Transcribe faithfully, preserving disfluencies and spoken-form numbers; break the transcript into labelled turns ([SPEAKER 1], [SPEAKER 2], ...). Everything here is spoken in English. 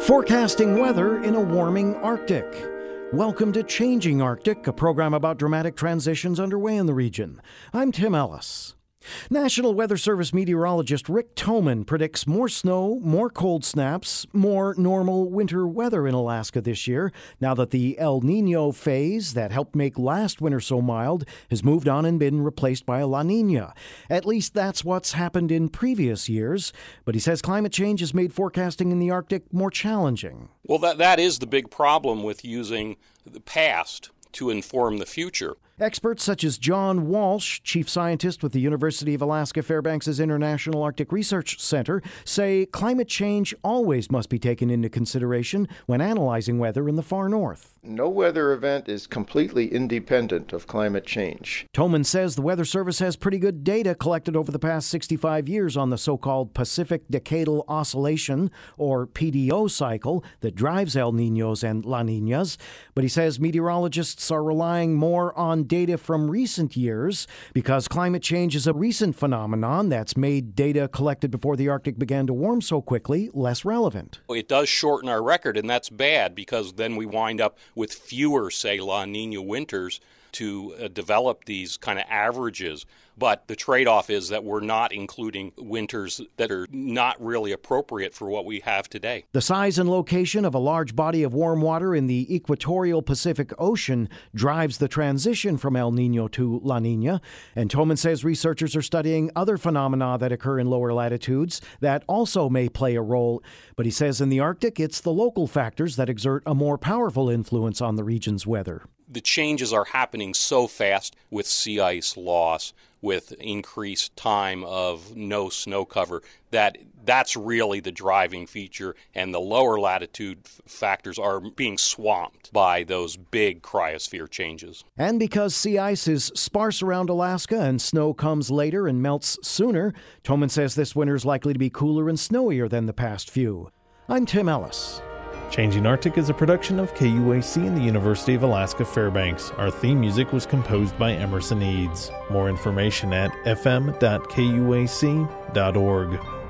[SPEAKER 1] Forecasting weather in a warming Arctic. Welcome to Changing Arctic, a program about dramatic transitions underway in the region. I'm Tim Ellis. National Weather Service meteorologist Rick Thoman predicts more snow, more cold snaps, more normal winter weather in Alaska this year, now that the El Niño phase that helped make last winter so mild has moved on and been replaced by a La Niña. At least that's what's happened in previous years, but he says climate change has made forecasting in the Arctic more challenging.
[SPEAKER 2] Well, that that is the big problem with using the past to inform the future.
[SPEAKER 1] Experts such as John Walsh, chief scientist with the University of Alaska Fairbanks' International Arctic Research Center, say climate change always must be taken into consideration when analyzing weather in the far north.
[SPEAKER 3] No weather event is completely independent of climate change.
[SPEAKER 1] Thoman says the Weather Service has pretty good data collected over the past sixty-five years on the so-called Pacific Decadal Oscillation, or P D O cycle, that drives El Niños and La Niñas. But he says meteorologists are relying more on data from recent years because climate change is a recent phenomenon that's made data collected before the Arctic began to warm so quickly less relevant.
[SPEAKER 2] It does shorten our record, and that's bad because then we wind up with fewer, say, La Niña winters to uh, develop these kind of averages. But the trade-off is that we're not including winters that are not really appropriate for what we have today.
[SPEAKER 1] The size and location of a large body of warm water in the equatorial Pacific Ocean drives the transition from El Niño to La Niña. And Thoman says researchers are studying other phenomena that occur in lower latitudes that also may play a role. But he says in the Arctic, it's the local factors that exert a more powerful influence on the region's weather.
[SPEAKER 2] The changes are happening so fast with sea ice loss, with increased time of no snow cover, that that's really the driving feature, and the lower latitude f- factors are being swamped by those big cryosphere changes.
[SPEAKER 1] And because sea ice is sparse around Alaska and snow comes later and melts sooner, Thoman says this winter is likely to be cooler and snowier than the past few. I'm Tim Ellis.
[SPEAKER 4] Changing Arctic is a production of K U A C and the University of Alaska Fairbanks. Our theme music was composed by Emerson Eads. More information at f m dot k u a c dot org.